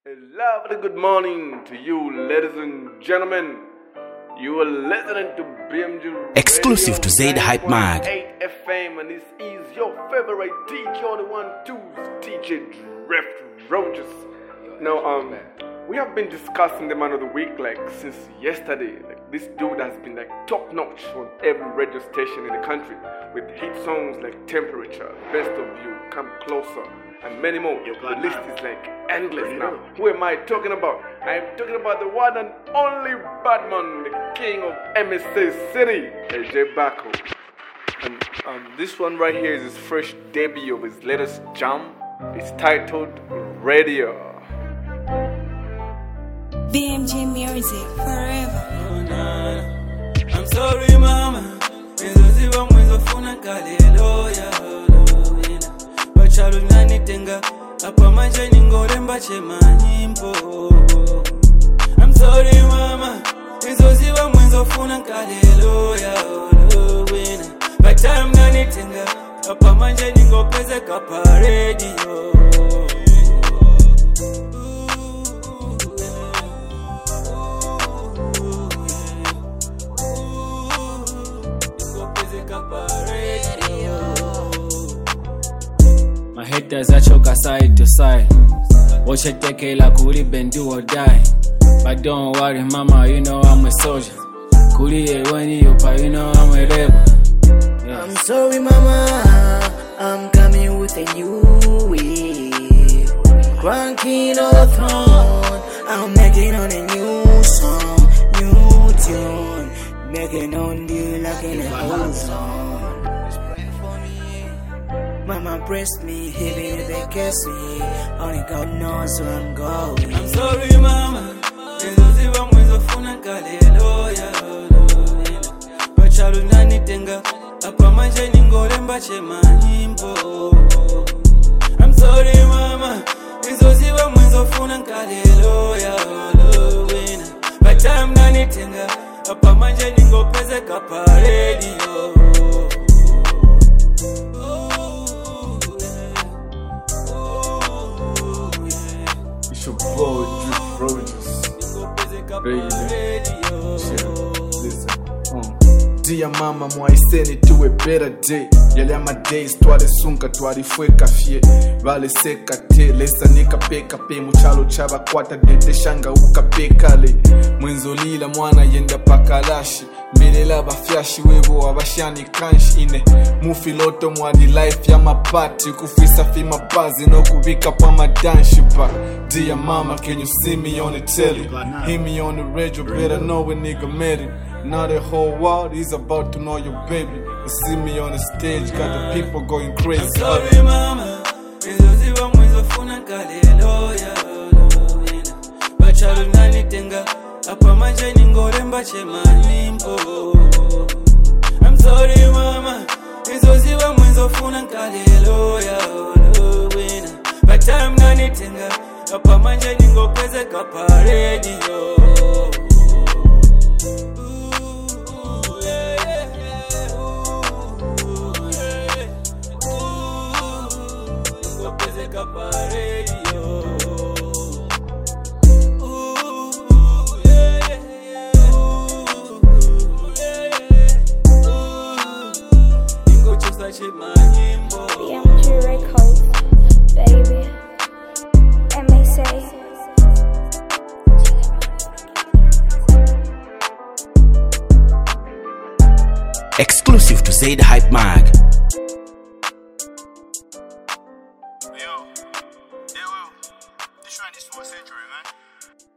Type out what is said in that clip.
A lovely good morning to you, ladies and gentlemen. You are listening to BMG Exclusive to Zaid Hype Mag. 8 FM, and this is your favorite DJ on the 1-2s, DJ Drift Rogers. Now, we have been discussing the man of the week since yesterday. This dude has been top notch on every radio station in the country with hit songs like Temperature, Best of You, Come Closer, and many more. The list is endless now. Who am I talking about? I am talking about the one and only Batman, the king of MSA City, AJ Bako. And this one right here is his fresh debut of his latest jam. It's titled Radio. BMG Music forever. I'm sorry mama, ngizoziba mwezofuna haleluya. Bachalo nganitenga apa manje ningoremba chema nyimbo. I'm sorry mama, ngizoziba mwezofuna haleluya. Bachalo nganitenga apa manje ningopezeka pa radio. My haters are choker side to side. Watch it take a kuli bend do or die. But don't worry mama, you know I'm a soldier. Kuli when you pa, you know I'm a rebel. Yeah. I'm sorry mama, I'm coming with a new way. Cranking on the throne, I'm making on a new song, new tune. Making on you like in a old song. Mama pressed me, even if they kiss me. Only God knows where I'm going. I'm sorry mama, ngizoziba mwezofuna haleluya. Bachalo nganitenga apa manje ningoremba chema nyimbo. I'm sorry mama, ngizoziba mwezofuna haleluya. Bachalo nganitenga apa manje ningopezeka pa radio. It's your boy, Drift Rogers. Listen. Dear mama, mwaiseni to a better day. Yale ama days, twale sunka, twali fweka fie. Vale seka te, lesa nika peka pe. Muchalo chaba kwata dede shanga uka pekale. Mwenzo lila mwana yenda pakalashi. Milela bafyashi webo wabashani kanshi ine. Mufiloto mwadi life ya mapati. Kufisa fima bazi no kubika pa madanshi pa. Dear mama, can you see me on the telly? Hear me on the radio, better know a nigga made it. Now the whole world is about to know your baby. You see me on the stage, got the people going crazy. I'm sorry mama, ngizoziba mwezofuna haleluya. Bachalo nganitenga apa manje ningoremba chema nyimbo. I'm sorry mama, ngizoziba mwezofuna haleluya. Bachalo nganitenga apa manje ningopezeka pa radio. BMG Records, baby. MSA. Exclusive to Zaid Hype Mag. Yo, they will. This one is for century, man.